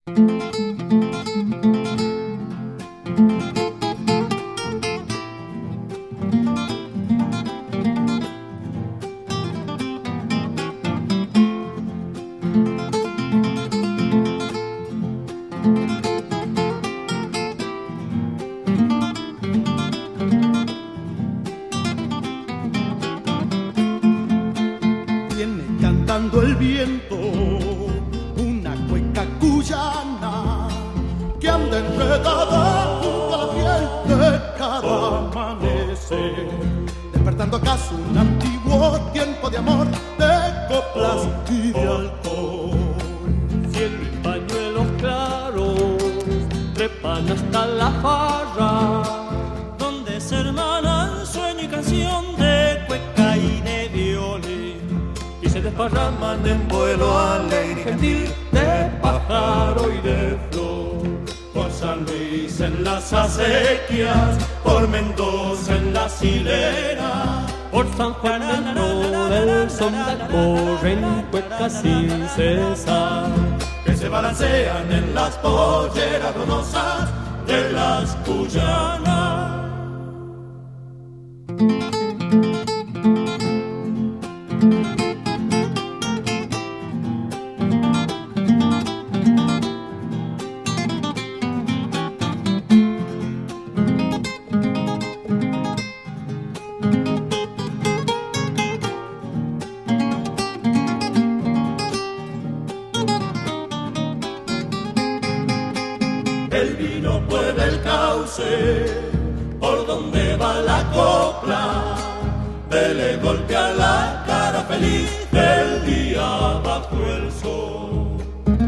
Cantando el viento, una cueca cuyana que anda enredada junto a la piel de cada amanecer, despertando acaso un antiguo tiempo de amor, de coplas y de alcohol. Cielo y pañuelos claros trepan hasta la farra, donde se hermanan sueño y canción de cueca y de violín, y se desparraman en vuelo alegre y gentil de pájaro y de flor. Por San Luis en las acequias, por Mendoza en las hileras, por San Juan dentro del Sondal corren cuecas sin cesar, que se balancean en las polleras donosas de las cuyanas. El vino puede el cauce por donde va la copla, dele golpe a la cara feliz del día bajo el sol.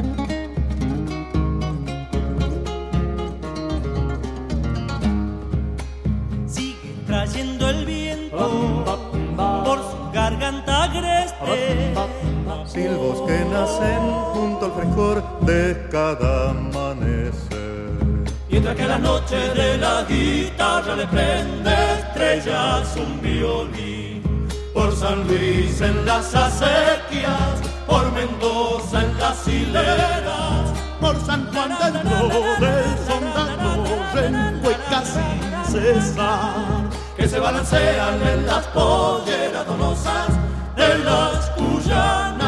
Sigue trayendo el viento por su garganta agreste, silbos que nacen junto al frescor de cada amanecer. Mientras que a la noche de la guitarra le prende estrellas un violín. Por San Luis en las acequias, por Mendoza en las hileras, por San Juan dentro del Sondal corren cuecas sin cesar, que se balancean en las polleras donosas de las cuyanas.